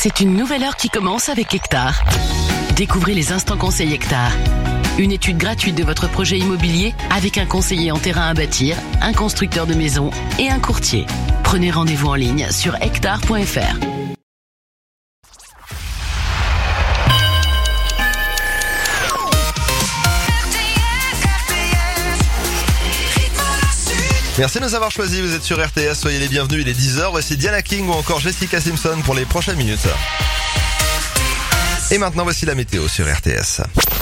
C'est une nouvelle heure qui commence avec Hectare. Découvrez les instants conseils Hectare. Une étude gratuite de votre projet immobilier avec un conseiller en terrain à bâtir, un constructeur de maisons et un courtier. Prenez rendez-vous en ligne sur hectare.fr. Merci de nous avoir choisis, vous êtes sur RTS, soyez les bienvenus, il est 10h, voici Diana King ou encore Jessica Simpson pour les prochaines minutes. Et maintenant voici la météo sur RTS.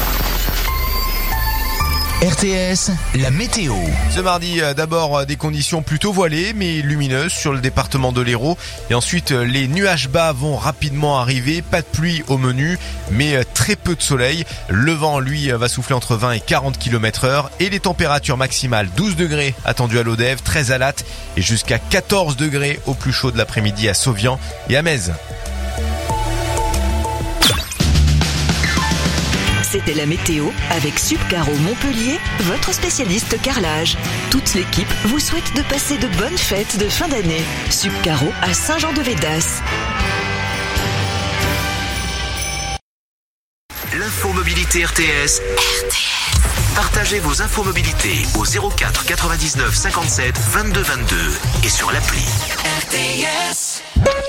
RTS, la météo. Ce mardi, d'abord des conditions plutôt voilées mais lumineuses sur le département de l'Hérault. Et ensuite, les nuages bas vont rapidement arriver. Pas de pluie au menu, mais très peu de soleil. Le vent, lui, va souffler entre 20 et 40 km/h. Et les températures maximales, 12 degrés attendues à Lodève, 13 à Latte et jusqu'à 14 degrés au plus chaud de l'après-midi à Sauvian et à Metz. C'était la météo avec Subcaro Montpellier, votre spécialiste carrelage. Toute l'équipe vous souhaite de passer de bonnes fêtes de fin d'année. Subcaro à Saint-Jean-de-Védas. L'infomobilité RTS. Partagez vos infomobilités au 04 99 57 22 22 et sur l'appli RTS.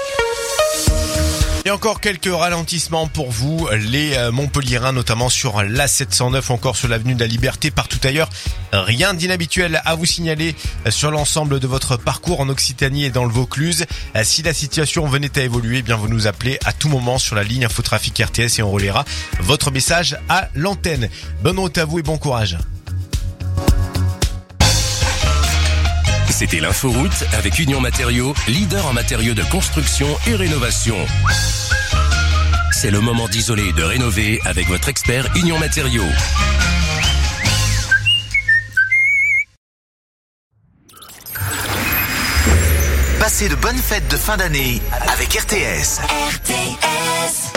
Et encore quelques ralentissements pour vous, les Montpelliérains, notamment sur l'A709, encore sur l'avenue de la Liberté, partout ailleurs. Rien d'inhabituel à vous signaler sur l'ensemble de votre parcours en Occitanie et dans le Vaucluse. Si la situation venait à évoluer, eh bien vous nous appelez à tout moment sur la ligne Infotrafic RTS et on relaiera votre message à l'antenne. Bonne route à vous et bon courage. C'était l'inforoute avec Union Matériaux, leader en matériaux de construction et rénovation. C'est le moment d'isoler et de rénover avec votre expert Union Matériaux. Passez de bonnes fêtes de fin d'année avec RTS. RTS.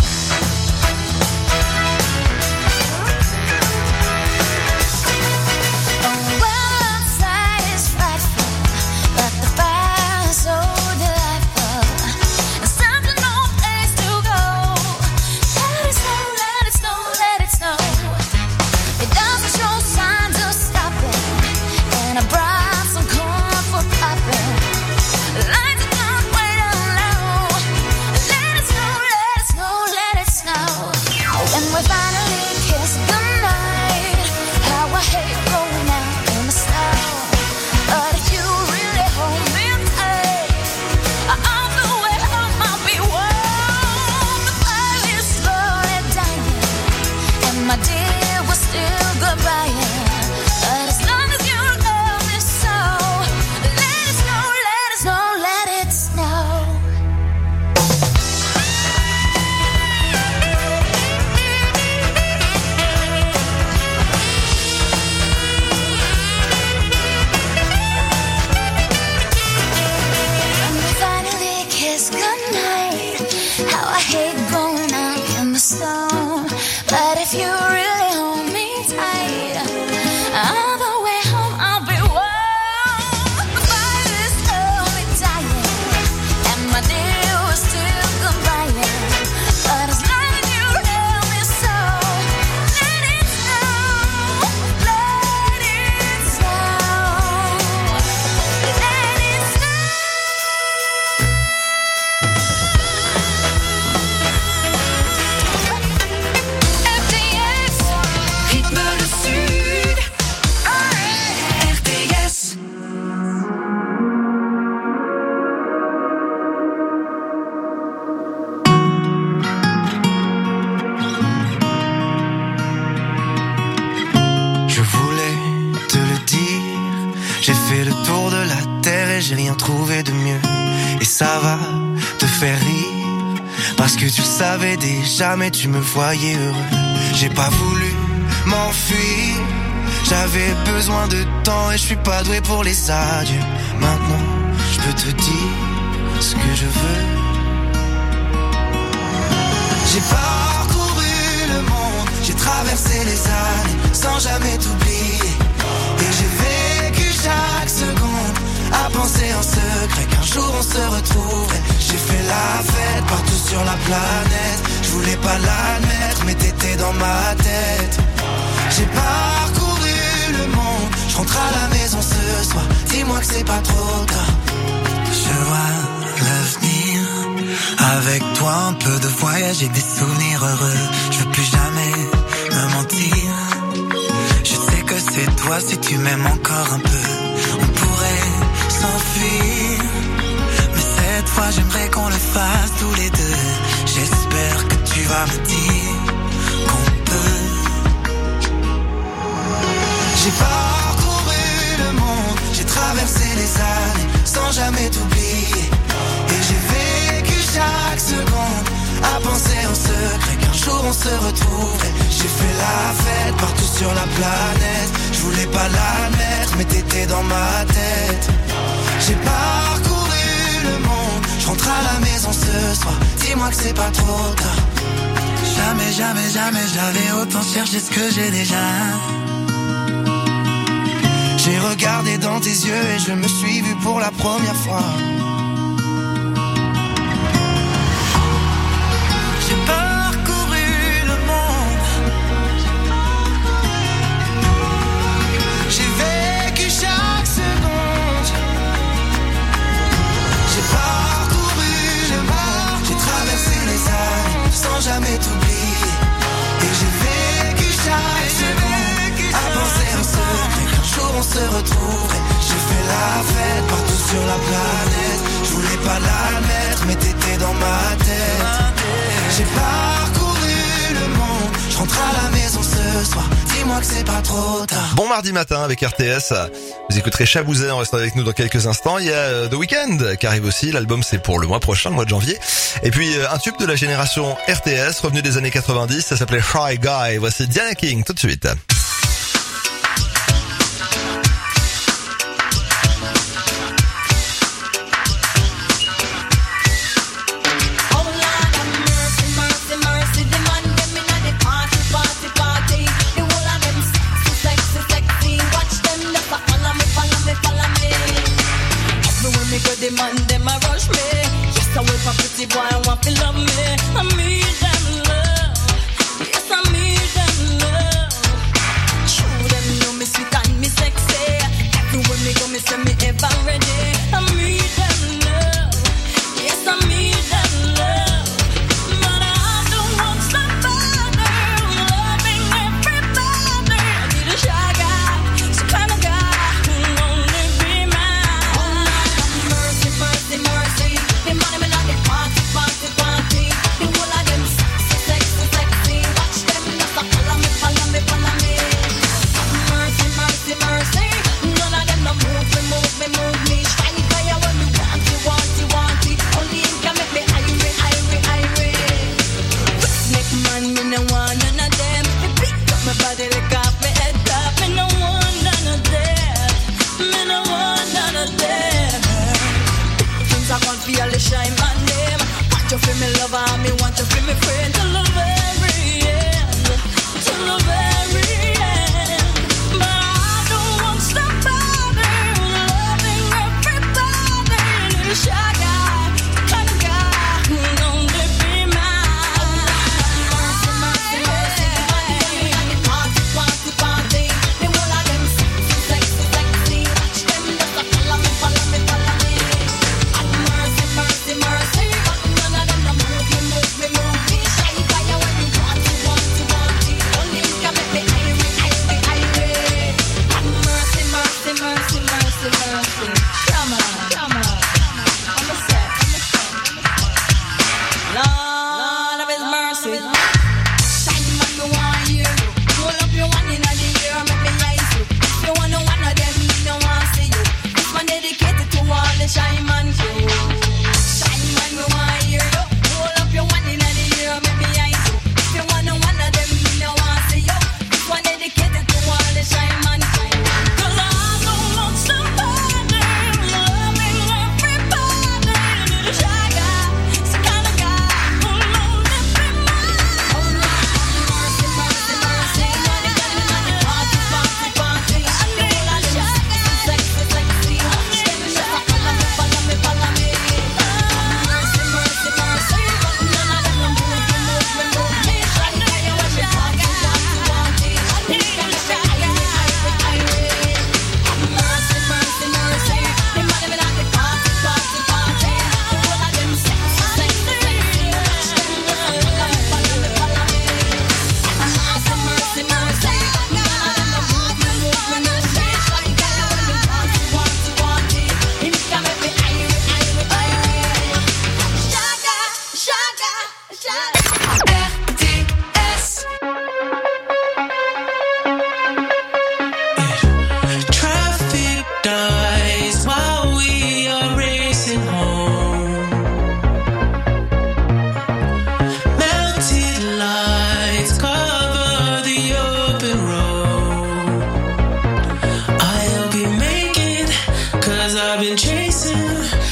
j'ai rien trouvé de mieux. Et ça va te faire rire, parce que tu le savais déjà, mais tu me voyais heureux. J'ai pas voulu m'enfuir, j'avais besoin de temps et je suis pas doué pour les adieux. Maintenant, je peux te dire ce que je veux. J'ai parcouru le monde, j'ai traversé les années sans jamais t'oublier. Et j'ai vécu chaque seconde à penser en secret qu'un jour on se retrouverait. J'ai fait la fête partout sur la planète. Je voulais pas l'admettre, mais t'étais dans ma tête. J'ai parcouru le monde, je rentre à la maison ce soir. Dis-moi que c'est pas trop tard. Je vois l'avenir. Avec toi un peu de voyage et des souvenirs heureux. Je veux plus jamais me mentir. Je sais que c'est toi si tu m'aimes encore un peu. On pourrait s'enfuir, mais cette fois j'aimerais qu'on le fasse tous les deux. J'espère que tu vas me dire qu'on peut. J'ai parcouru le monde, j'ai traversé les années sans jamais t'oublier. Et j'ai vécu chaque seconde à penser en secret qu'un jour on se retrouverait. J'ai fait la fête partout sur la planète. Je voulais pas l'admettre, mais t'étais dans ma tête. J'ai parcouru le monde, je rentre à la maison ce soir. Dis-moi que c'est pas trop tard. Jamais, jamais, jamais j'avais autant cherché ce que j'ai déjà. J'ai regardé dans tes yeux et je me suis vu pour la première fois. J'ai parcouru le monde. J'ai vécu chaque seconde. J'ai parcouru le monde. J'ai traversé les années sans jamais t'oublier. Et j'ai vécu chaque seconde à penser en secret qu'un jour on se retrouverait. J'ai fait la fête partout sur la planète. Je voulais pas l'admettre, mais t'étais dans ma tête. J'ai parcouru le monde, je rentre à la maison ce soir. Dis-moi que c'est pas trop tard. Bon mardi matin avec RTS. Vous écouterez Chabouzet en restant avec nous dans quelques instants. Il y a The Weeknd qui arrive aussi. L'album c'est pour le mois prochain, le mois de janvier. Et puis un tube de la génération RTS, revenu des années 90. Ça s'appelait Shy Guy. Voici Diana King tout de suite. The man, them a rush me. Yes, I wait for pretty boy, I want to love me. I need them love. Yes, I need them love.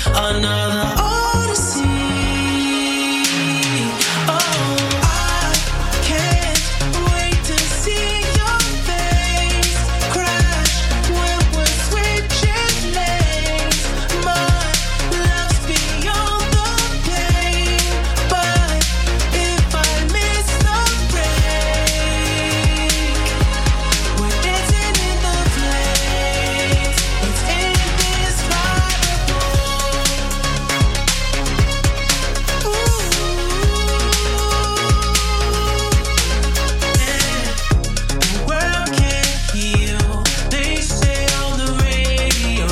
another odyssey. Oh, I can't wait to see your face crash when we're switching lanes. My love's beyond the pain, but if I miss the break, we're dancing in the flames. It's indescribable. The world can't heal, they say on the radio.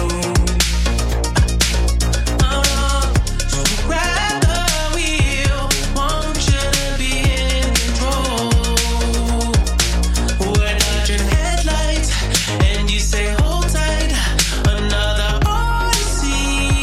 So grab the wheel, want you to be in control. We're not your headlights, and you say hold tight, another odyssey.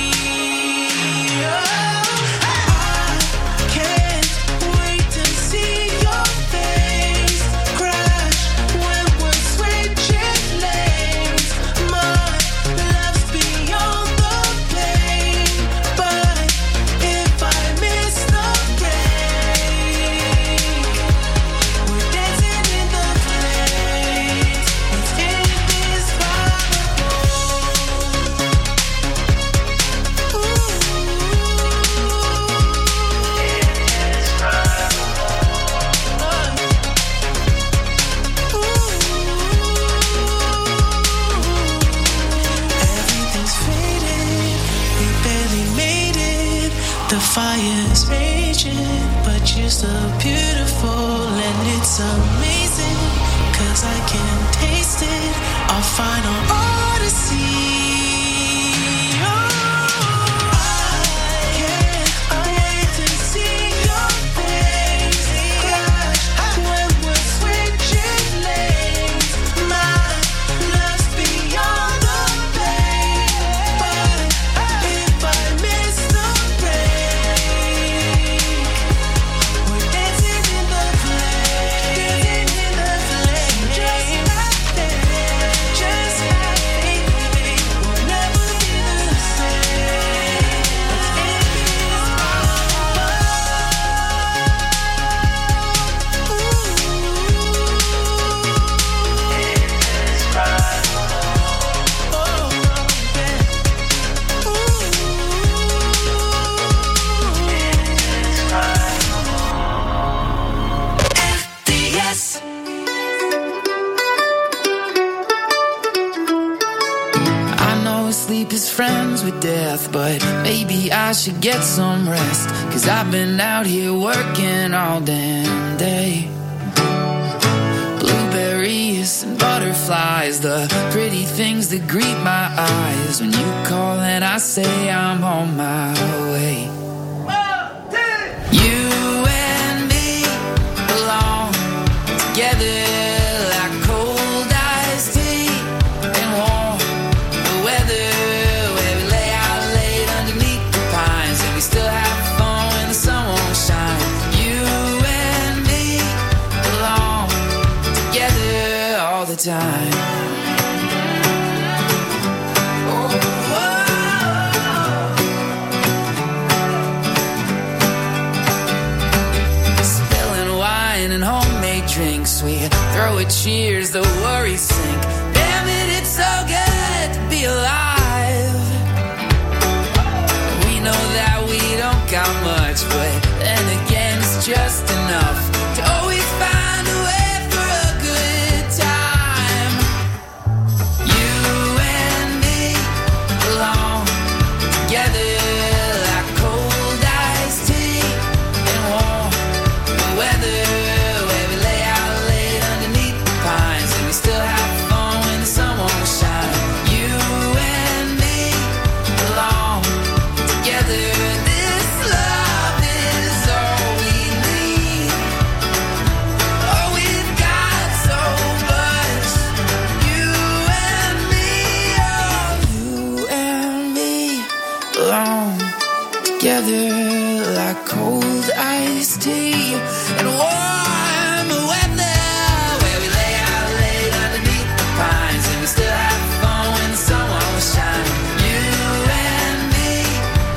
I can't wait to see your face crash when we're switching lanes. My love's beyond the pain, but if I miss the break, we're dancing in the flames. It's indescribable. Everything's faded, we barely made it. The fire's raging, but you're so beautiful, and it's amazing, 'cause I can taste it. Our final odyssey. I can't wait to see your face crash when we're switching lanes. My love's beyond the pain, but if I miss the break, we're dancing in the flames. Just like that, just like faith, we'll never be the same. I know sleep is friends with death, but maybe I should get some rest, 'cause I've been out here working all damn day. Blueberries and butterflies, the pretty things that greet my eyes when you call and I say I'm on my way. You and me belong together like cold iced tea and warm weather, where we lay out late underneath the pines and we still have fun when the sun won't shine. You and me belong together all the time. Spilling wine and homemade drinks, we throw a cheers, the worries sink. Damn it, it's so good to be alive. We know that we don't got much, but then again it's just enough to always find a way for a good time. You and me belong together like cold iced tea and warm weather, where we lay out late underneath the pines and we still have fun when the sun won't shine. You and me belong together. This love is all we need. Oh, we've got so much. You and me, oh, you and me belong together like cold iced tea and warm weather, where we lay out late underneath the pines and we still have fun when the sun won't shine. You and me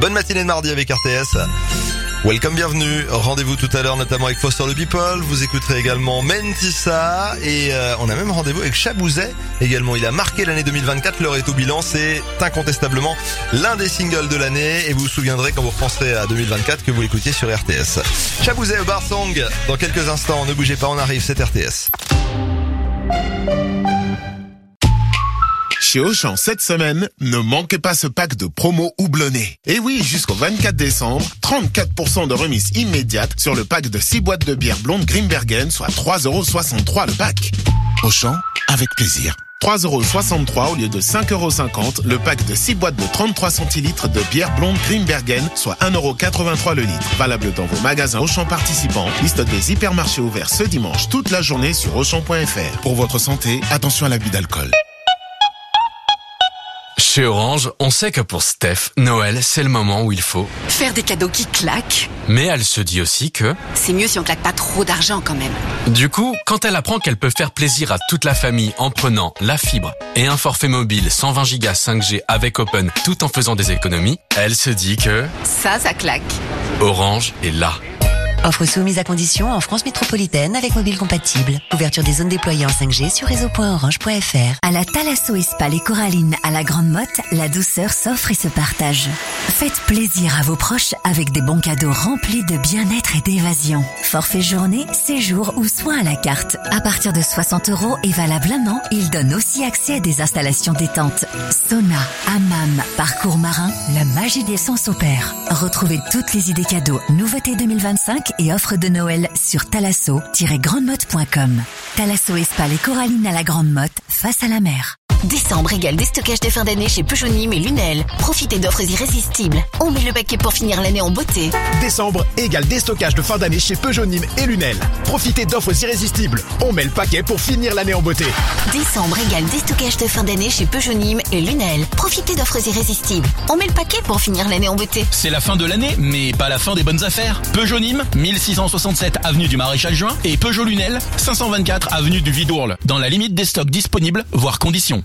Bonne matinée de mardi avec RTS. Welcome, bienvenue. Rendez-vous tout à l'heure notamment avec Foster the People. Vous écouterez également Mentissa et on a même rendez-vous avec Chabouzet également. Il a marqué l'année 2024. L'heure est au bilan. C'est incontestablement l'un des singles de l'année et vous vous souviendrez quand vous repenserez à 2024 que vous l'écoutiez sur RTS. Chabouzet au Bar Song. Dans quelques instants, ne bougez pas, on arrive, c'est RTS. Chez Auchan, cette semaine, ne manquez pas ce pack de promo houblonné. Et oui, jusqu'au 24 décembre, 34% de remise immédiate sur le pack de 6 boîtes de bière blonde Grimbergen, soit 3,63€ le pack. Auchan, avec plaisir. 3,63€ au lieu de 5,50€ le pack de 6 boîtes de 33 centilitres de bière blonde Grimbergen, soit 1,83€ le litre. Valable dans vos magasins Auchan participants. Liste des hypermarchés ouverts ce dimanche toute la journée sur Auchan.fr. Pour votre santé, attention à l'abus d'alcool. Chez Orange, on sait que pour Steph, Noël, c'est le moment où il faut faire des cadeaux qui claquent. Mais elle se dit aussi que c'est mieux si on claque pas trop d'argent quand même. Du coup, quand elle apprend qu'elle peut faire plaisir à toute la famille en prenant la fibre et un forfait mobile 120 Go 5G avec Open tout en faisant des économies, elle se dit que ça claque. Orange est là. Offre soumise à condition en France métropolitaine avec mobile compatible. Ouverture des zones déployées en 5G sur réseau.orange.fr. À la Thalasso et Spa Les Corallines à la Grande Motte, la douceur s'offre et se partage. Faites plaisir à vos proches avec des bons cadeaux remplis de bien-être et d'évasion. Forfait journée, séjour ou soins à la carte. À partir de 60€ et valable un an, il donne aussi accès à des installations détentes. Sauna, hammam, parcours marin, la magie des sens opère. Retrouvez toutes les idées cadeaux, nouveautés 2025 et offres de Noël sur thalasso-grandemotte.com. Thalasso et Spa Les Corallines à la Grande Motte, face à la mer. Décembre égale déstockage de fin d'année chez Peugeot Nîmes et Lunel. Profitez d'offres irrésistibles. On met le paquet pour finir l'année en beauté. Décembre égale déstockage de fin d'année chez Peugeot Nîmes et Lunel. Profitez d'offres irrésistibles. On met le paquet pour finir l'année en beauté. Décembre égale déstockage de fin d'année chez Peugeot Nîmes et Lunel. Profitez d'offres irrésistibles. On met le paquet pour finir l'année en beauté. C'est la fin de l'année, mais pas la fin des bonnes affaires. Peugeot Nîmes, 1667 avenue du Maréchal Juin et Peugeot Lunel, 524 avenue du Vidourle. Dans la limite des stocks disponibles, voire conditions.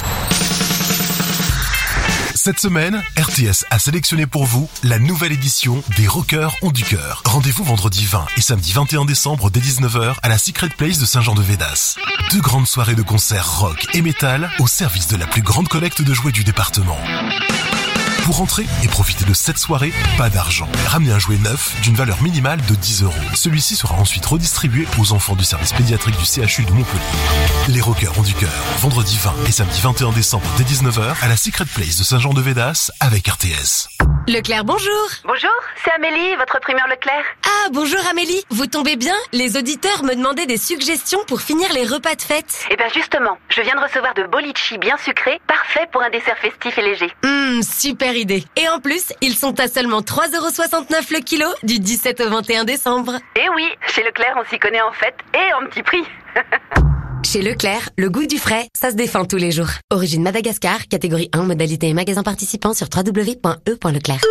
Cette semaine, RTS a sélectionné pour vous la nouvelle édition des Rockers ont du cœur. Rendez-vous vendredi 20 et samedi 21 décembre dès 19h à la Secret Place de Saint-Jean-de-Védas. 2 grandes soirées de concerts rock et métal au service de la plus grande collecte de jouets du département. Pour entrer et profiter de cette soirée, pas d'argent. Ramenez un jouet neuf d'une valeur minimale de 10€. Celui-ci sera ensuite redistribué aux enfants du service pédiatrique du CHU de Montpellier. Les Rockers ont du cœur. Vendredi 20 et samedi 21 décembre dès 19h à la Secret Place de Saint-Jean-de-Védas avec RTS. Leclerc, bonjour. Bonjour, c'est Amélie, votre primeur Leclerc. Ah, bonjour Amélie, vous tombez bien? Les auditeurs me demandaient des suggestions pour finir les repas de fête. Eh bien justement, je viens de recevoir de beaux litchis bien sucrés, parfait pour un dessert festif et léger. Super idée. Et en plus, ils sont à seulement 3,69€ le kilo du 17 au 21 décembre. Eh oui, chez Leclerc, on s'y connaît en fête et en petit prix. Chez Leclerc, le goût du frais, ça se défend tous les jours. Origine Madagascar, catégorie 1, modalité et magasin participant sur www.e.leclerc.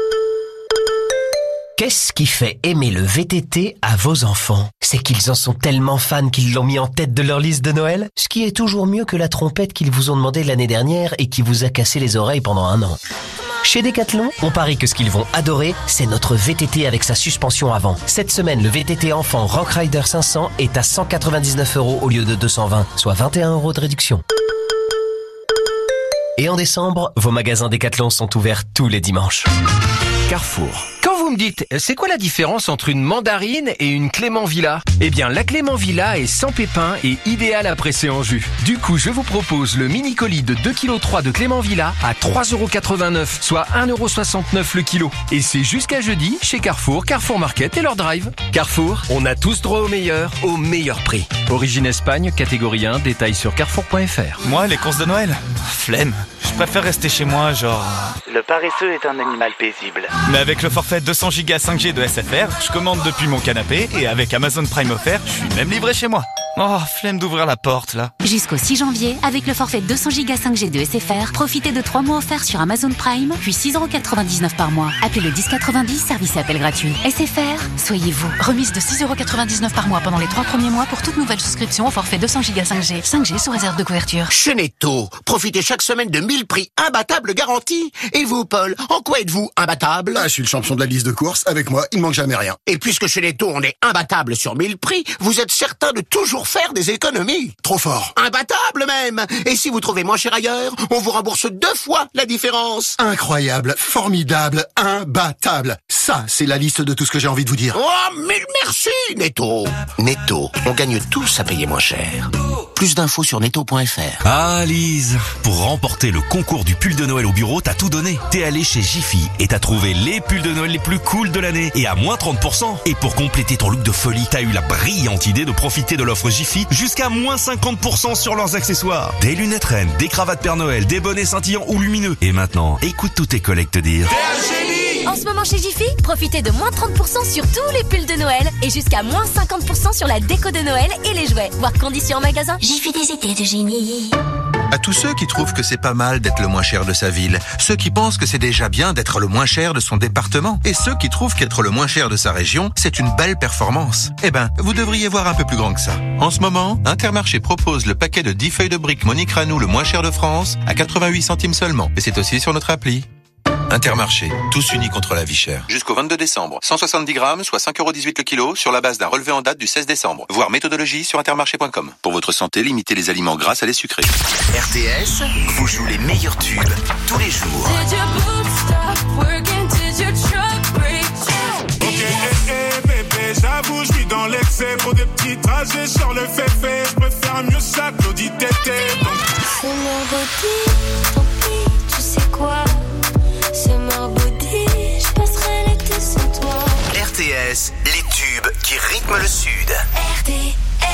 Qu'est-ce qui fait aimer le VTT à vos enfants? C'est qu'ils en sont tellement fans qu'ils l'ont mis en tête de leur liste de Noël, ce qui est toujours mieux que la trompette qu'ils vous ont demandé l'année dernière et qui vous a cassé les oreilles pendant 1 an. Chez Decathlon, on parie que ce qu'ils vont adorer, c'est notre VTT avec sa suspension avant. Cette semaine, le VTT enfant Rock Rider 500 est à 199€ au lieu de 220, soit 21€ de réduction. Et en décembre, vos magasins Decathlon sont ouverts tous les dimanches. Carrefour. Quand vous me dites, c'est quoi la différence entre une mandarine et une Clément Villa? Eh bien, la Clément Villa est sans pépins et idéale à presser en jus. Du coup, je vous propose le mini colis de 2,3 kg de Clément Villa à 3,89€, soit 1,69€ le kilo. Et c'est jusqu'à jeudi chez Carrefour, Carrefour Market et leur drive. Carrefour, on a tous droit au meilleur prix. Origine Espagne, catégorie 1, détails sur carrefour.fr. Moi, les courses de Noël, flemme. Je préfère rester chez moi, genre... Le paresseux est un animal paisible. Mais avec le forfait 200 Go 5G de SFR, je commande depuis mon canapé et avec Amazon Prime offert, je suis même livré chez moi. Oh, flemme d'ouvrir la porte, là. Jusqu'au 6 janvier, avec le forfait 200 Go 5G de SFR, profitez de 3 mois offerts sur Amazon Prime, puis 6,99€ par mois. Appelez le 1090, service et appel gratuit. SFR, soyez vous. Remise de 6,99€ par mois pendant les 3 premiers mois pour toute nouvelle souscription au forfait 200 Go 5G. 5G sous réserve de couverture. Chez Netto, profitez chaque semaine de 1000 prix imbattables garantis. Et vous, Paul, en quoi êtes-vous imbattable? Je suis le champion de la liste de courses. Avec moi, il manque jamais rien. Et puisque chez Netto, on est imbattable sur 1000 prix, vous êtes certain de toujours faire des économies. Trop fort. Imbattable même. Et si vous trouvez moins cher ailleurs, on vous rembourse 2 fois la différence. Incroyable, formidable, imbattable. Ça, c'est la liste de tout ce que j'ai envie de vous dire. Oh, mais merci, Netto. Netto, on gagne tous à payer moins cher. Plus d'infos sur netto.fr. Ah, Lise, pour remporter le concours du pull de Noël au bureau, t'as tout donné. T'es allé chez Jiffy et t'as trouvé les pulls de Noël les plus cool de l'année et à moins 30%. Et pour compléter ton look de folie, t'as eu la brillante idée de profiter de l'offre Jiffy jusqu'à moins 50% sur leurs accessoires. Des lunettes reines, des cravates Père Noël, des bonnets scintillants ou lumineux. Et maintenant, écoute tous tes collègues te dire... En ce moment chez Jiffy, profitez de moins 30% sur tous les pulls de Noël et jusqu'à moins 50% sur la déco de Noël et les jouets. Voir conditions en magasin. Jiffy des étés de génie. À tous ceux qui trouvent que c'est pas mal d'être le moins cher de sa ville, ceux qui pensent que c'est déjà bien d'être le moins cher de son département, et ceux qui trouvent qu'être le moins cher de sa région, c'est une belle performance. Eh ben, vous devriez voir un peu plus grand que ça. En ce moment, Intermarché propose le paquet de 10 feuilles de briques Monique Ranou le moins cher de France à 88 centimes seulement. Et c'est aussi sur notre appli. Intermarché, tous unis contre la vie chère. Jusqu'au 22 décembre, 170 grammes, soit 5,18€ le kilo, sur la base d'un relevé en date du 16 décembre. Voir méthodologie sur intermarché.com. Pour votre santé, limitez les aliments gras à les sucrés. RTS vous joue les meilleurs tubes tous les jours. J'avoue, je suis dans l'excès pour des petits trajets sur le féfé. Je préfère mieux ça que l'audit tété. C'est Marbody, tant pis, tu sais quoi? C'est Marbody, je passerai l'été sans toi. RTS, les tubes qui rythment le Sud. RTS.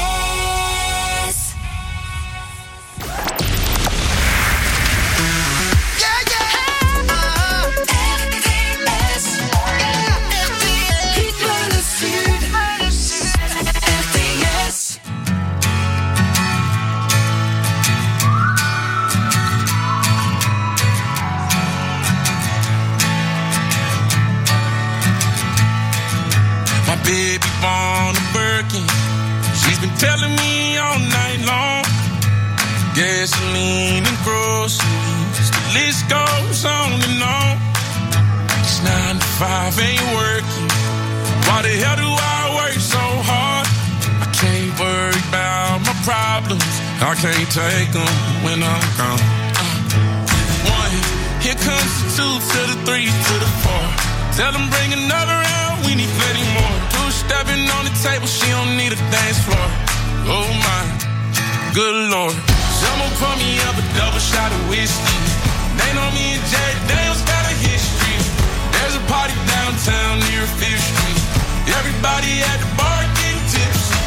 Baby born a Birkin. She's been telling me all night long. Gasoline and groceries, the list goes on and on. This 9 to 5 ain't working. Why the hell do I work so hard? I can't worry about my problems. I can't take them when I'm gone. 1, here comes the 2 to the 3 to the 4. Tell them bring another round, we need plenty more. 2 stepping on the table, she don't need a dance floor. Oh my, good lord. Someone pour me up a double shot of whiskey. They know me and Jay Daniels got a history. There's a party downtown near 5th Street. Everybody at the bar getting tipsy.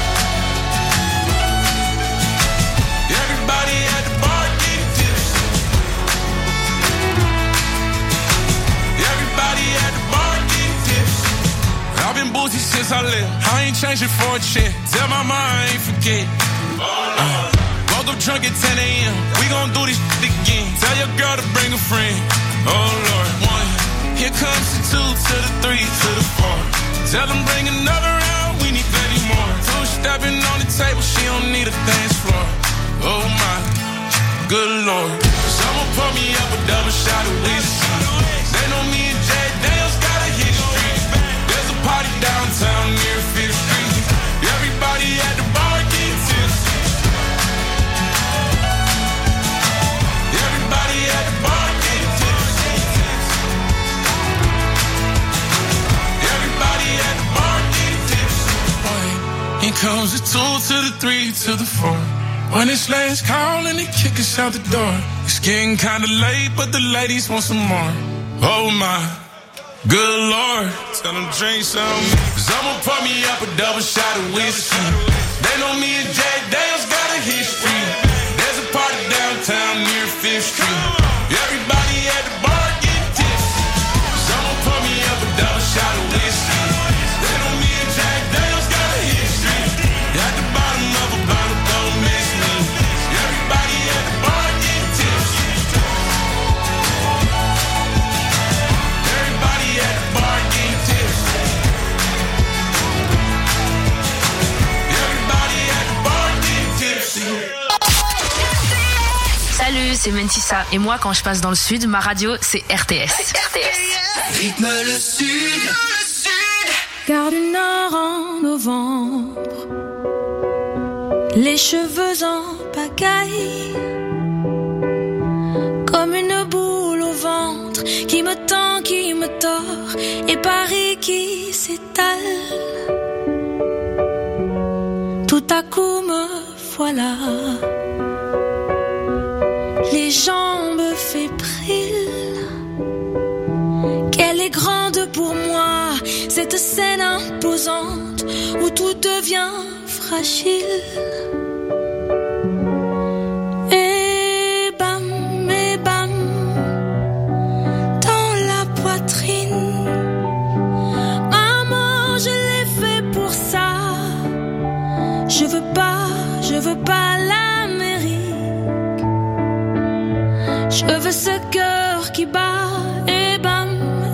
Everybody at the bar getting tipsy. Everybody at the bar getting tipsy. I've been boozy since I left. I ain't changing for a check. Tell my mom I ain't forget. Woke up drunk at 10 a.m. We gon' do this shit again. Tell your girl to bring a friend. Oh Lord. 1, here comes the 2 to the 3 to the 4. Tell them bring another round. We need plenty more. 2 stepping on the table. She don't need a dance floor. Oh my, good lord. Someone pour me up a double shot of whiskey. They know me and Jay Daniels got a history. There's a party downtown near 5th Street. Everybody at the bar getting tipsy. Everybody at the bar getting tipsy. Everybody at the bar getting tipsy. Here comes the 2 to the 3 to the 4. When it's last call and they kick us out the door. It's getting kinda late, but the ladies want some more. Oh my, good lord. Tell them drink some. Someone pour me up a double shot of whiskey. They know me and Jay Daniels got a history. There's a party downtown near 5th Street. Everybody at the bar getting tipsy. Someone pour me up a double shot of whiskey. They know me and Jay Daniels got a history. At the bottom of a Salut, c'est Mentissa. Et moi, quand je passe dans le sud, ma radio, c'est RTS. Rythme le sud. Gare du Nord en novembre, les cheveux en pagaille, comme une boule au ventre qui me tend, qui me tord, et Paris qui s'étale. Tout à coup me voilà, les jambes fébriles. Qu'elle est grande pour moi, cette scène imposante où tout devient fragile. Et bam, dans la poitrine. Maman, je l'ai fait pour ça. Je veux pas l'Amérique. Je veux ce cœur qui bat. Et bam,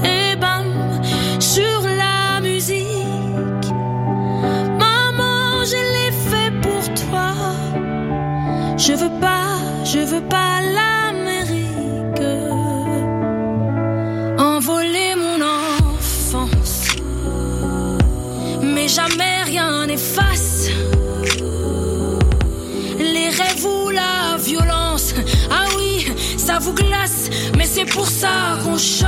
sur la musique. Maman, je l'ai fait pour toi. Je veux pas l'Amérique. Envoler mon enfance, mais jamais rien n'efface les rêves ou la violence. Ah oui, ça vous glace, mais c'est pour ça qu'on chante.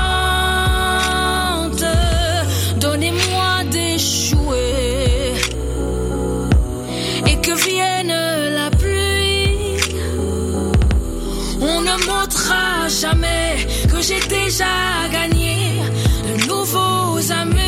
Donnez-moi des jouets et que vienne la pluie. On ne montrera jamais que j'ai déjà gagné de nouveaux amis.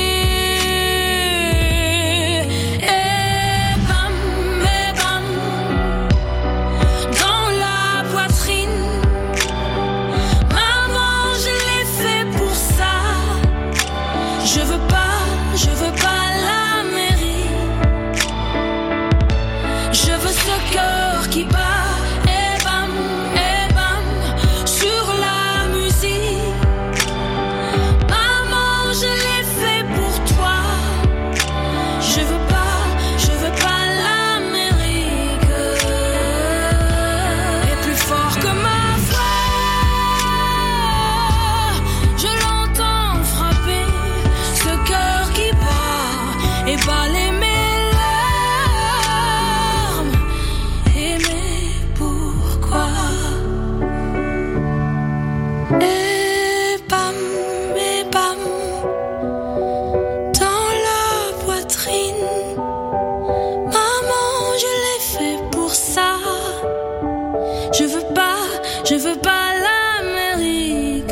Je veux pas l'Amérique.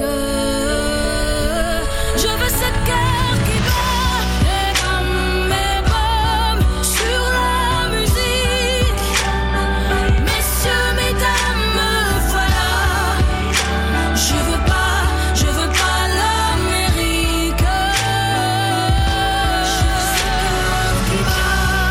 Je veux ce cœur qui bat. Et bam, sur la musique. Messieurs, mesdames, me voilà. Je veux pas l'Amérique. Je veux ce cœur qui bat.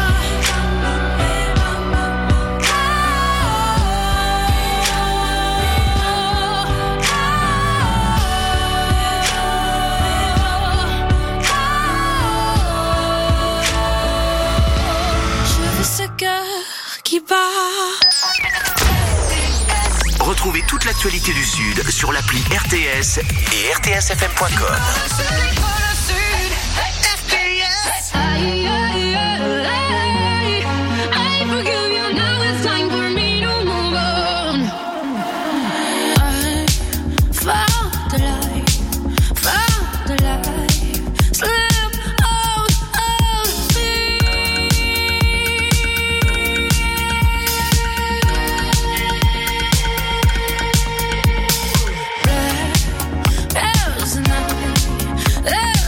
Retrouvez toute l'actualité du Sud sur l'appli RTS et rtsfm.com. There's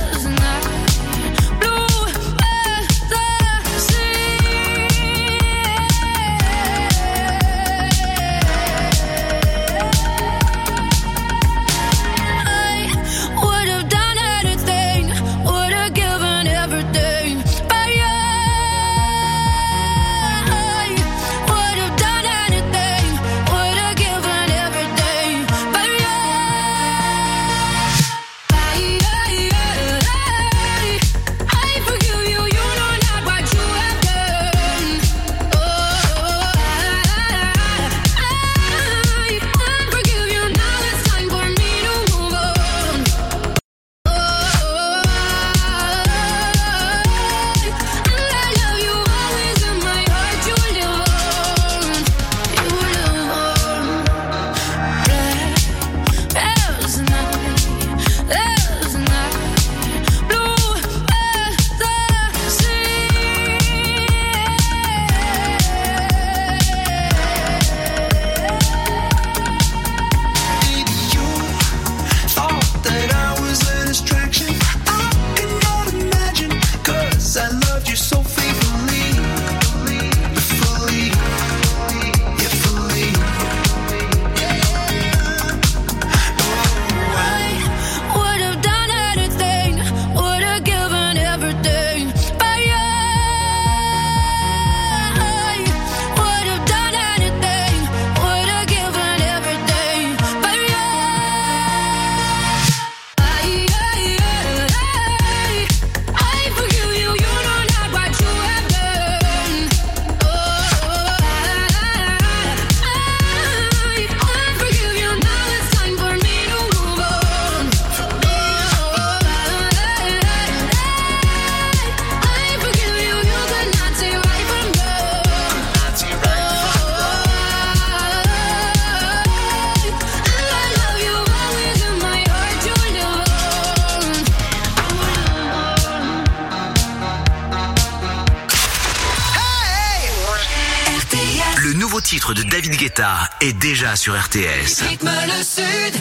titre de David Guetta est déjà sur RTS. Rythme le Sud.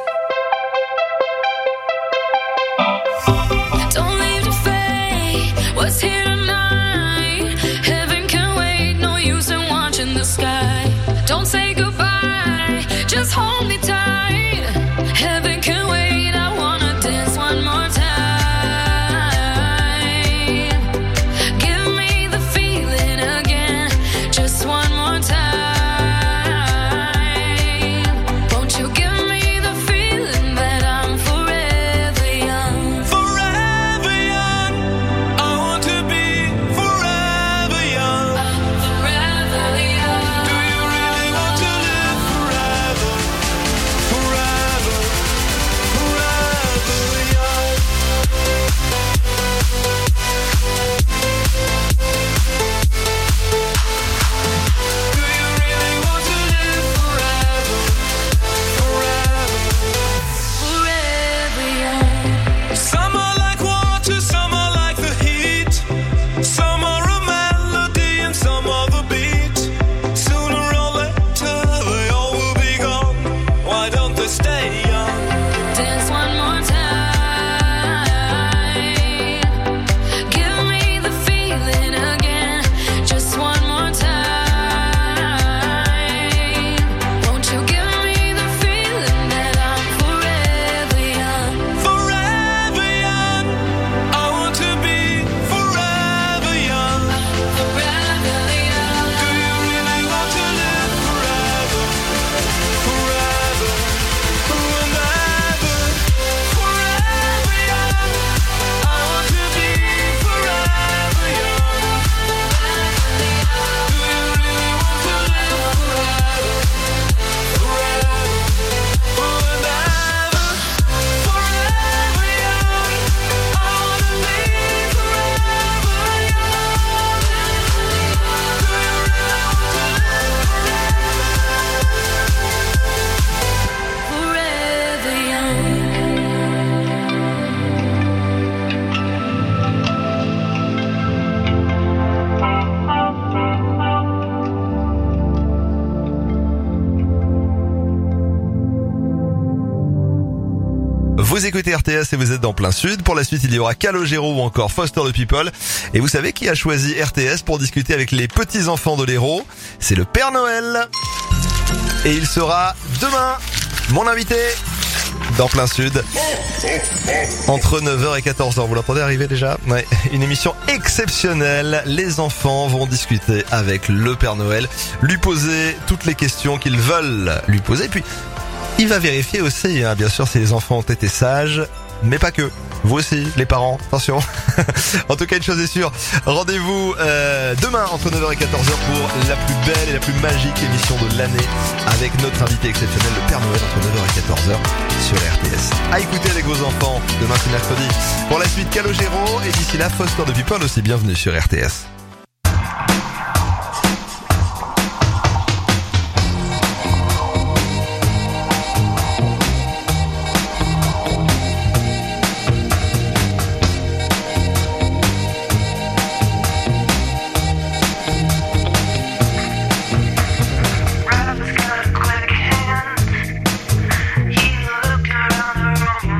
Don't leave the fate. What's here tonight? Heaven can wait. No use in watching the sky. Don't say goodbye. Just hold me tight. Heaven can wait. I wanna dance one more time. Give me the feeling again. Just one more time. Won't you give me the feeling that I'm forever young? Forever young. I want to be forever young. Forever young. Do you really want to live forever? Forever, forever young. Do you really want to live forever? Forever young. Some are like water, some are like the heat. Some are a melody and some are the beat. Sooner or later they all will be gone. Why don't they stay young? Dance one more time. Give me the feeling again. Just one more time. Won't you give me the feeling that I'm forever young? Forever young. I want to be forever young. Forever young. Do you really want to live forever? Forever, and ever. Forever young. I want to be forever young. Do you really want to live forever? Forever, and ever. Forever young. I want to be forever Forever young. Vous écoutez RTS et vous êtes dans plein sud. Pour la suite, il y aura Calogero ou encore Foster the People. Et vous savez qui a choisi RTS pour discuter avec les petits-enfants de l'héros? C'est le Père Noël. Et il sera demain mon invité dans plein sud. Entre 9h et 14h. Vous l'entendez arriver déjà? Ouais. Une émission exceptionnelle. Les enfants vont discuter avec le Père Noël, lui poser toutes les questions qu'ils veulent lui poser. Puis, il va vérifier aussi, hein, bien sûr, si les enfants ont été sages, mais pas que. Vous aussi, les parents, attention. En tout cas, une chose est sûre, rendez-vous demain entre 9h et 14h pour la plus belle et la plus magique émission de l'année avec notre invité exceptionnel, le Père Noël, entre 9h et 14h sur RTS. À écouter les gros enfants, demain c'est mercredi. Pour la suite, Calogero et d'ici là, Foster the People aussi, bienvenue sur RTS.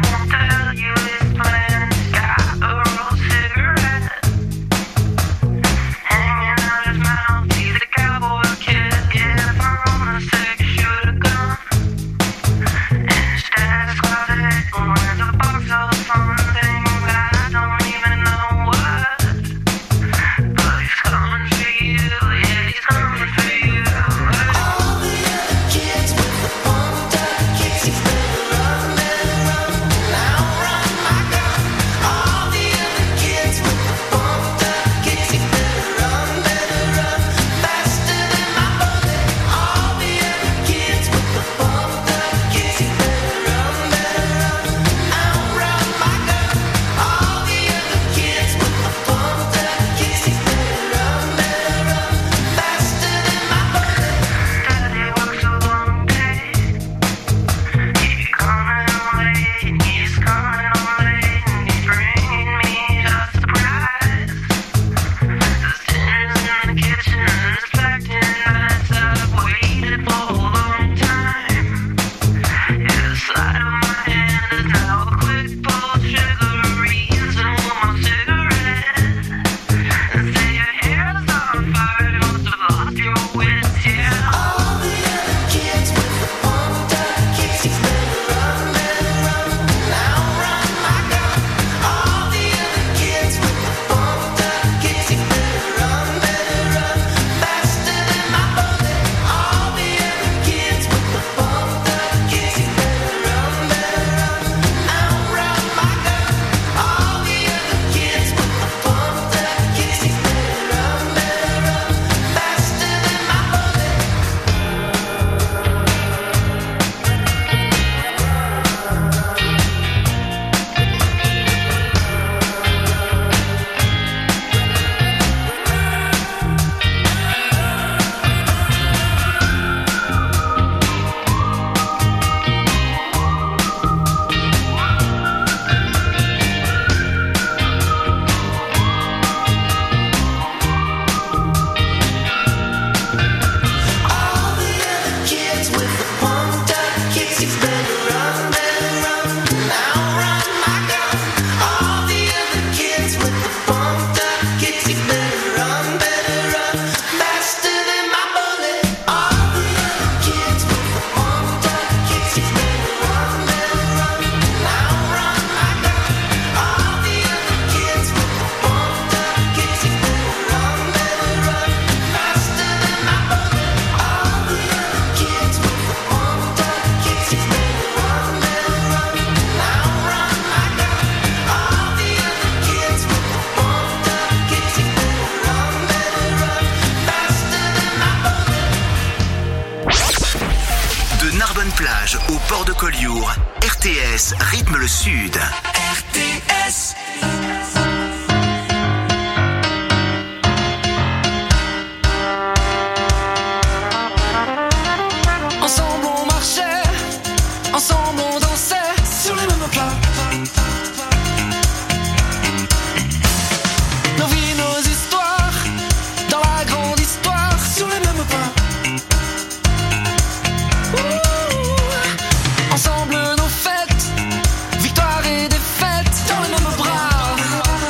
Cigarette. plage, au port de Collioure, RTS rythme le sud. RTS. Ensemble on marchait, ensemble on dansait sur les mêmes plats. Nos vies, nos histoires, dans la grande histoire, sur les mêmes pas. Ensemble nos fêtes, victoire et défaite, dans les mêmes bras.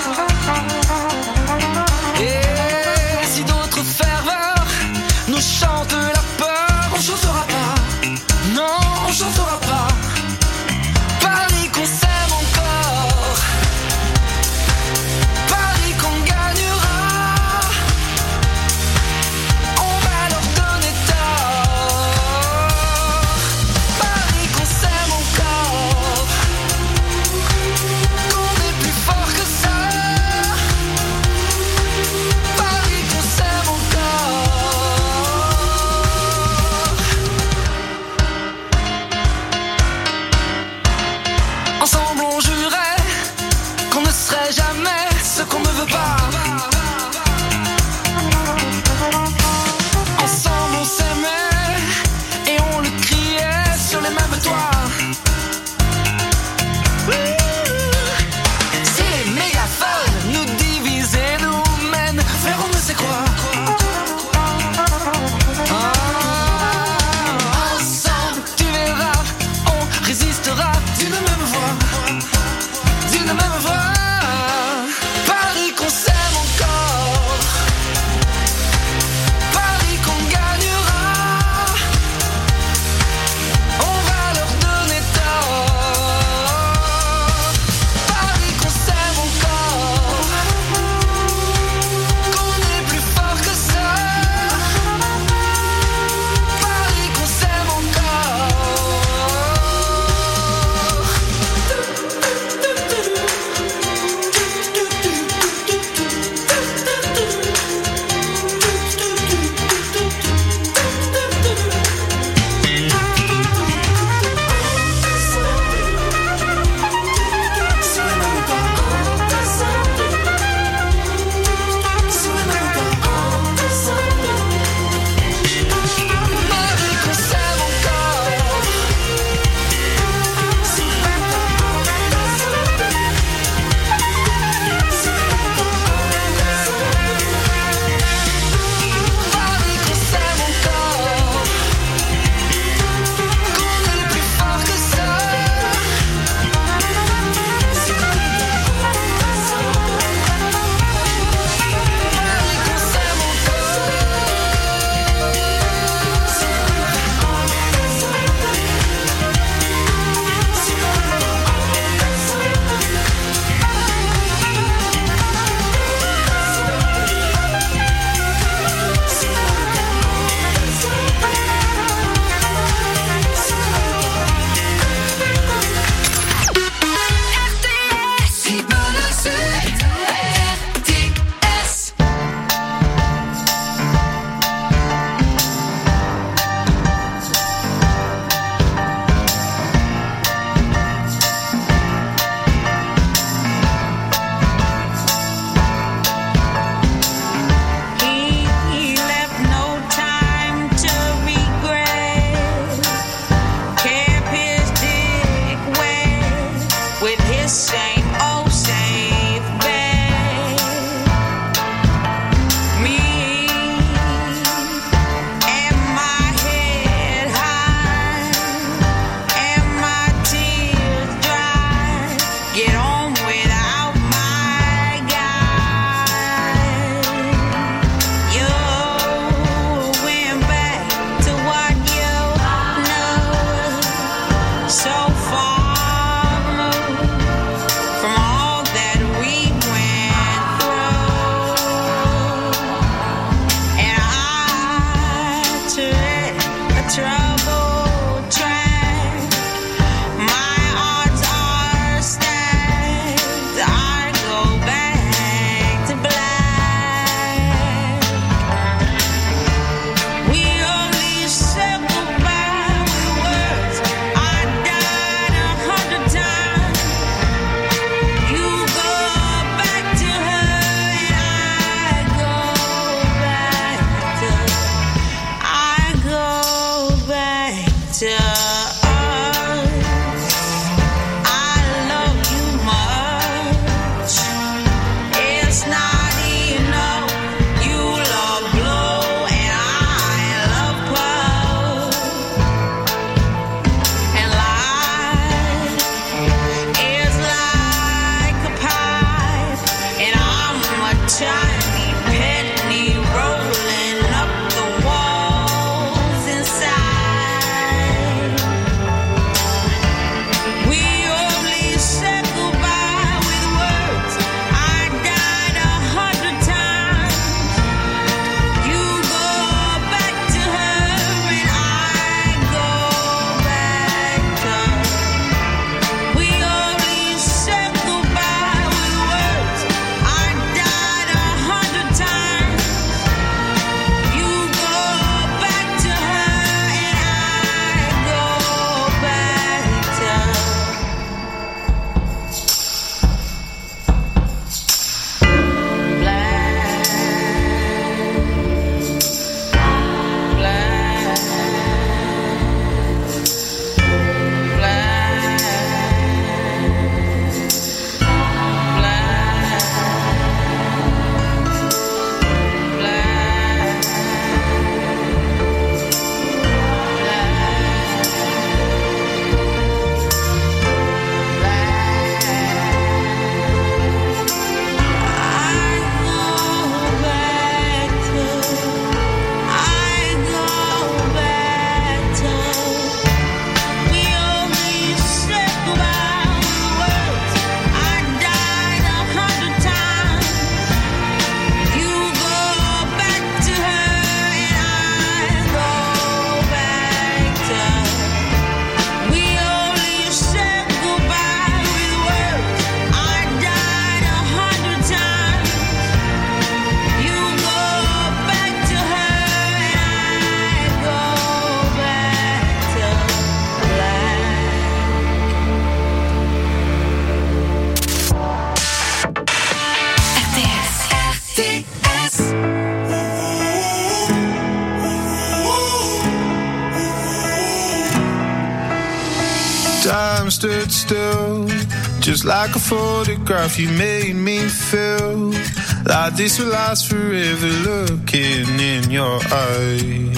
Time stood still, just like a photograph. You made me feel like this will last forever. Looking in your eyes,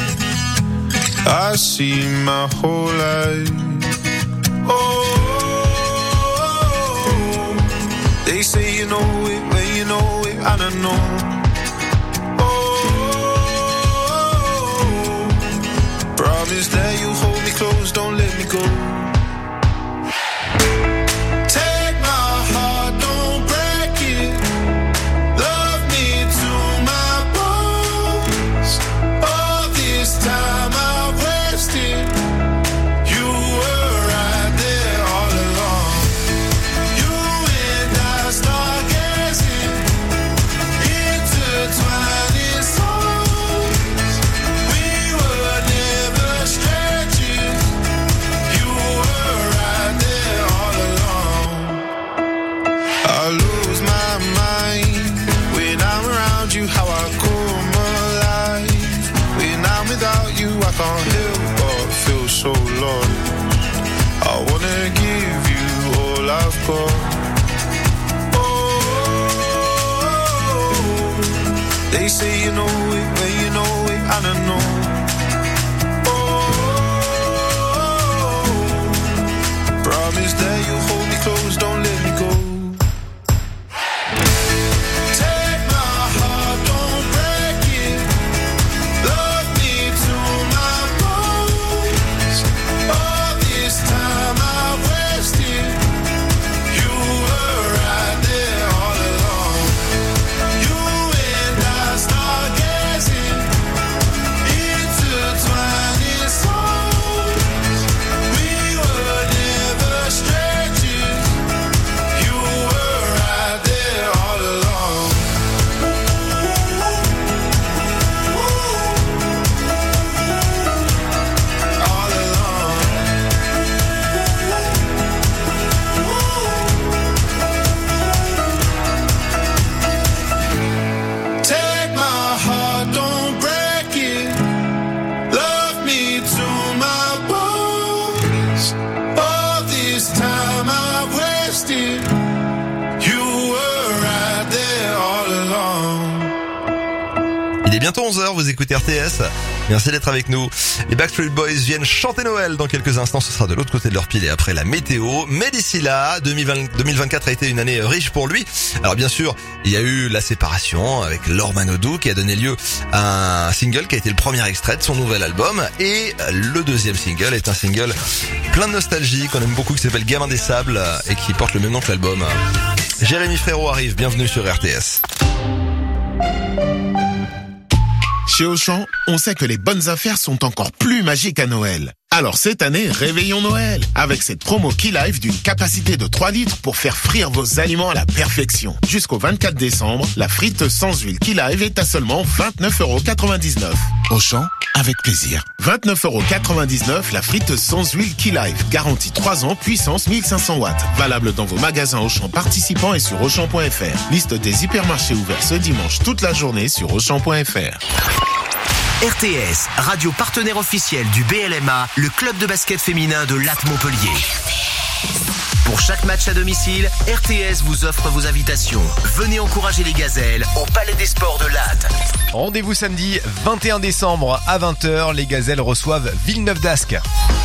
I see my whole life. Oh, they say you know it when you know it, I don't know. Oh, promise that you'll hold me close, don't let me go. Can't help but feel so lost. I wanna give you all I've got. Oh, they say you know it when you know it, I don't know. Oh, promise that you'll hold me close, don't let me go. Stargazing bientôt 11h, vous écoutez RTS. Merci d'être avec nous. Les Backstreet Boys viennent chanter Noël dans quelques instants. Ce sera de l'autre côté de leur pile et après la météo. Mais d'ici là, 2024 a été une année riche pour lui. Alors bien sûr, il y a eu la séparation avec Laure Manodou qui a donné lieu à un single qui a été le premier extrait de son nouvel album. Et le deuxième single est un single plein de nostalgie qu'on aime beaucoup qui s'appelle Gamin des Sables et qui porte le même nom que l'album. Jérémy Frérot arrive, bienvenue sur RTS. Chez Auchan, on sait que les bonnes affaires sont encore plus magiques à Noël. Alors cette année, réveillons Noël avec cette promo Key Life d'une capacité de 3 litres pour faire frire vos aliments à la perfection. Jusqu'au 24 décembre, la frite sans huile Key Life est à seulement 29,99 €. Auchan, avec plaisir. 29,99 € la frite sans huile Key Life. Garantie 3 ans, puissance 1500 watts. Valable dans vos magasins Auchan participants et sur Auchan.fr. Liste des hypermarchés ouverts ce dimanche toute la journée sur Auchan.fr. RTS, radio partenaire officiel du BLMA, le club de basket féminin de Latte Montpellier. Pour chaque match à domicile, RTS vous offre vos invitations. Venez encourager les Gazelles au Palais des Sports de Latte. Rendez-vous samedi 21 décembre à 20h, les Gazelles reçoivent Villeneuve d'Ascq.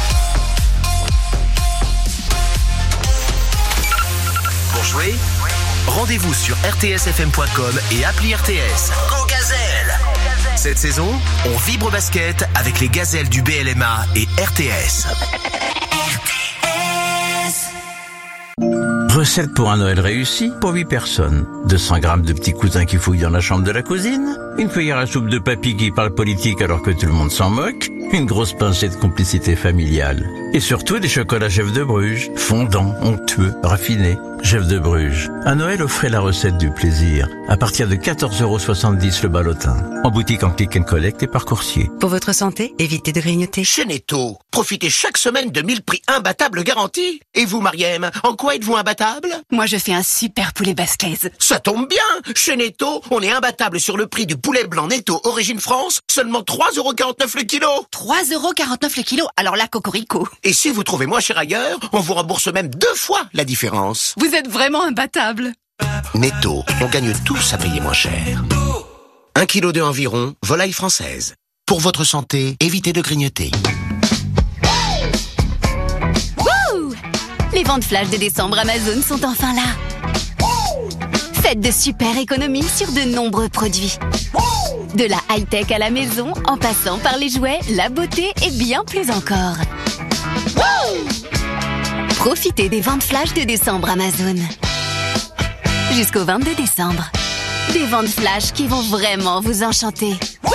Pour jouer, rendez-vous sur rtsfm.com et appli RTS. Go Gazelles! Cette saison, on vibre basket avec les Gazelles du BLMA et RTS. Recette pour un Noël réussi pour 8 personnes. 200 grammes de petits cousins qui fouillent dans la chambre de la cousine. Une cuillère à soupe de papy qui parle politique alors que tout le monde s'en moque. Une grosse pincée de complicité familiale. Et surtout des chocolats Jeff de Bruges. Fondants, onctueux, raffinés. Jeff de Bruges. À Noël, offrez la recette du plaisir. À partir de 14,70 € le ballotin. En boutique en click and collect et par coursier. Pour votre santé, évitez de grignoter. Chez Netto, profitez chaque semaine de 1000 prix imbattables garantis. Et vous, Mariem, en quoi êtes-vous imbattable? Moi, je fais un super poulet basquaise. Ça tombe bien. Chez Netto, on est imbattable sur le prix du poulet blanc Netto Origine France. Seulement 3,49 € le kilo. 3,49 € le kilo. Alors là, cocorico. Et si vous trouvez moins cher ailleurs, on vous rembourse même 2 fois la différence. Vous êtes vraiment imbattable. Netto, on gagne tous à payer moins cher. 1,2 kg environ, volaille française. Pour votre santé, évitez de grignoter. Wouh! Les ventes flash de décembre Amazon sont enfin là. Faites de super économies sur de nombreux produits. De la high-tech à la maison, en passant par les jouets, la beauté et bien plus encore. Profitez des ventes flash de décembre Amazon. Jusqu'au 22 décembre. Des ventes flash qui vont vraiment vous enchanter.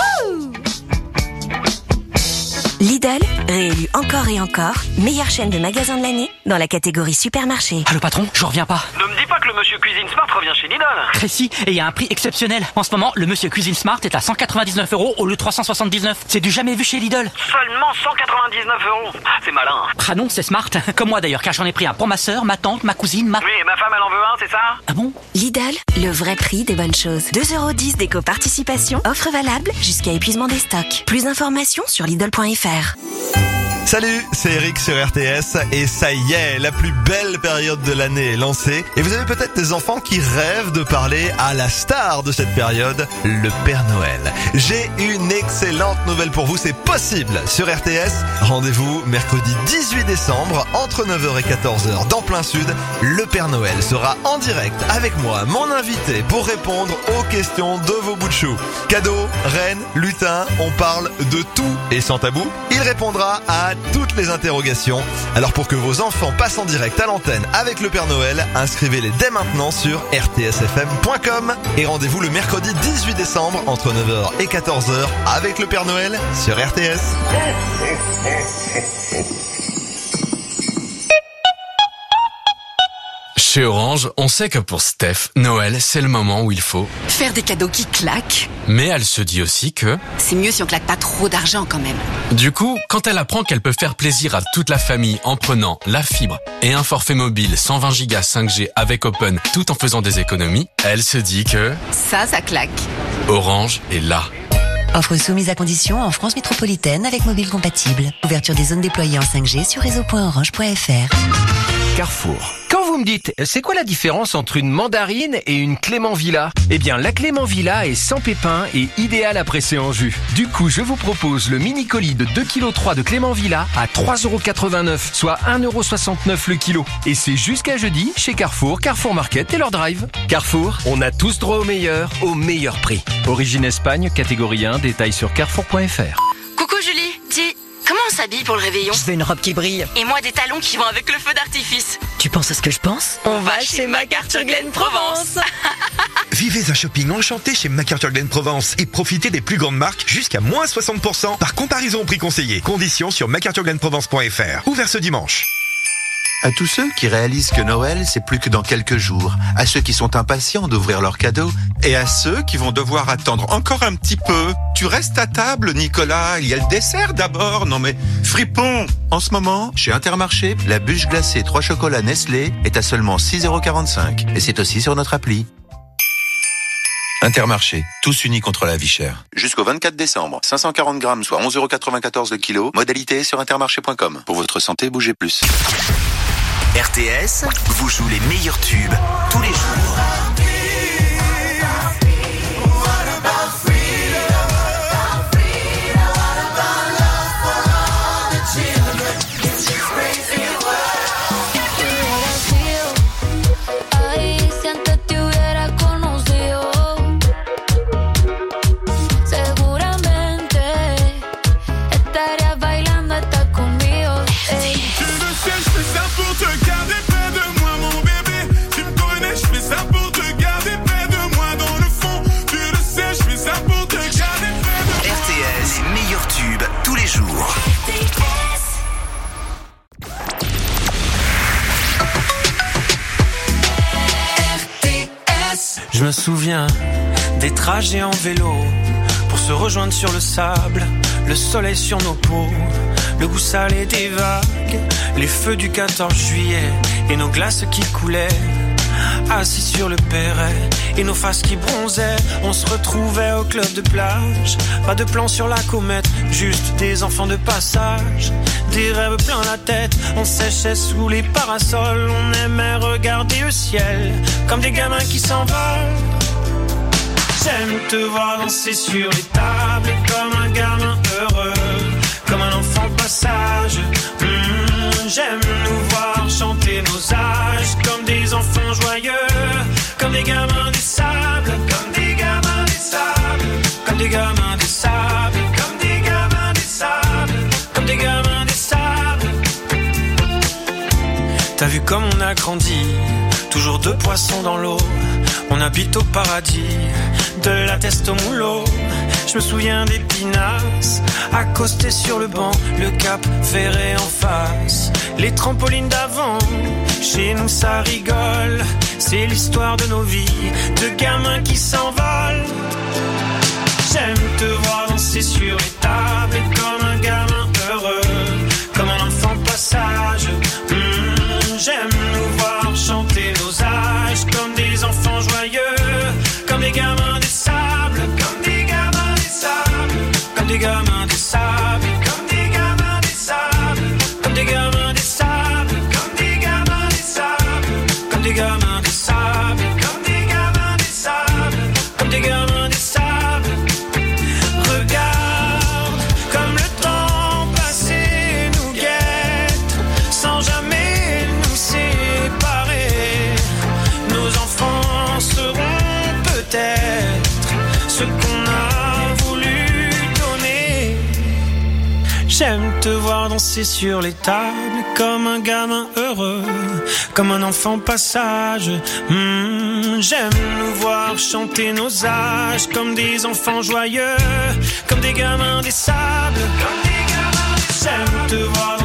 Lidl, réélu encore et encore, meilleure chaîne de magasins de l'année dans la catégorie supermarché. Allô patron, je reviens pas. Ne me dis pas que le Monsieur Cuisine Smart revient chez Lidl. Précis, et il y a un prix exceptionnel. En ce moment, le Monsieur Cuisine Smart est à 199 € au lieu de 379. C'est du jamais vu chez Lidl. Seulement 199 €. C'est malin. Ah non, c'est smart. Comme moi d'ailleurs, car j'en ai pris un pour ma sœur, ma tante, ma cousine, Oui, et ma femme elle en veut un, c'est ça? Ah bon? Lidl, le vrai prix des bonnes choses. 2,10 € d'éco-participation, offre valable jusqu'à épuisement des stocks. Plus d'informations sur Lidl.fr. Salut, c'est Eric sur RTS et ça y est, la plus belle période de l'année est lancée et vous avez peut-être des enfants qui rêvent de parler à la star de cette période, le Père Noël. J'ai une excellente nouvelle pour vous, c'est possible sur RTS. Rendez-vous mercredi 18 décembre entre 9h et 14h dans plein sud. Le Père Noël sera en direct avec moi, mon invité, pour répondre aux questions de vos bouts de chou. Cadeaux, reines, lutins, on parle de tout et sans tabou. Il répondra à toutes les interrogations. Alors pour que vos enfants passent en direct à l'antenne avec le Père Noël, inscrivez-les dès maintenant sur rtsfm.com et rendez-vous le mercredi 18 décembre entre 9h et 14h avec le Père Noël sur RTS. Chez Orange, on sait que pour Steph, Noël, c'est le moment où il faut faire des cadeaux qui claquent. Mais elle se dit aussi que c'est mieux si on claque pas trop d'argent quand même. Du coup, quand elle apprend qu'elle peut faire plaisir à toute la famille en prenant la fibre et un forfait mobile 120 Go 5G avec Open tout en faisant des économies, elle se dit que ça claque. Orange est là. Offre soumise à condition en France métropolitaine avec mobile compatible. Ouverture des zones déployées en 5G sur réseau.orange.fr. Carrefour. Quand vous vous me dites, c'est quoi la différence entre une mandarine et une Clément Villa? Eh bien, la Clément Villa est sans pépins et idéale à presser en jus. Du coup, je vous propose le mini colis de 2,3 kg de Clément Villa à 3,89 €, soit 1,69 € le kilo. Et c'est jusqu'à jeudi chez Carrefour, Carrefour Market et leur drive. Carrefour, on a tous droit au meilleur prix. Origine Espagne, catégorie 1, détails sur carrefour.fr. Coucou Julie, dis, comment on s'habille pour le réveillon? Je veux une robe qui brille. Et moi des talons qui vont avec le feu d'artifice. Tu penses à ce que je pense? On va chez MacArthur Glen Provence. Vivez un shopping enchanté chez MacArthur Glen Provence et profitez des plus grandes marques jusqu'à moins 60% par comparaison au prix conseillé. Conditions sur macarthurglenprovence.fr. Ouvert ce dimanche. À tous ceux qui réalisent que Noël, c'est plus que dans quelques jours, à ceux qui sont impatients d'ouvrir leurs cadeaux, et à ceux qui vont devoir attendre encore un petit peu. Tu restes à table, Nicolas, il y a le dessert d'abord, non mais fripon. En ce moment, chez Intermarché, la bûche glacée 3 chocolats Nestlé est à seulement 6,45 €, et c'est aussi sur notre appli. Intermarché, tous unis contre la vie chère. Jusqu'au 24 décembre, 540 grammes, soit 11,94 € le kilo. Modalité sur intermarché.com. Pour votre santé, bougez plus. RTS vous joue les meilleurs tubes tous les jours. Je me souviens des trajets en vélo pour se rejoindre sur le sable, le soleil sur nos peaux, le goût salé des vagues, les feux du 14 juillet et nos glaces qui coulaient. Assis sur le perret et nos faces qui bronzaient, on se retrouvait au club de plage. Pas de plan sur la comète, juste des enfants de passage. Des rêves plein la tête, on séchait sous les parasols. On aimait regarder le ciel comme des gamins qui s'envolent. J'aime te voir danser sur les tables comme un gamin heureux, comme un enfant de passage. J'aime nous voir chanter nos âges comme des enfants joyeux, comme des gamins des sables, comme des gamins des sables, comme des gamins des sables, comme des gamins des sables, comme des gamins des sables. T'as vu comme on a grandi, toujours deux poissons dans l'eau. On habite au paradis, de la teste au moulot. Je me souviens des pinasses, accostés sur le banc, le cap ferré en face, les trampolines d'avant. Chez nous ça rigole, c'est l'histoire de nos vies, de gamins qui s'envolent. J'aime te voir danser sur les tables comme un gamin heureux, comme un enfant de passage. J'aime nous voir chanter nos âges comme des enfants joyeux, comme des gamins des sables, comme des gamins des sables, comme des gamins des sables, comme des gamins des sables, comme des gamins des sables, comme des gamins des sables, comme des gamins des sables, comme des gamins des sables, comme des gamins des sables. Regarde comme le temps passé nous guette sans jamais nous séparer. Nos enfants seront peut-être ce qu'on a voulu donner. J'aime te voir danser sur les tables comme un gamin heureux, comme un enfant passage. J'aime nous voir chanter nos âges comme des enfants joyeux, comme des gamins des sables, comme des gamins des sables. J'aime te voir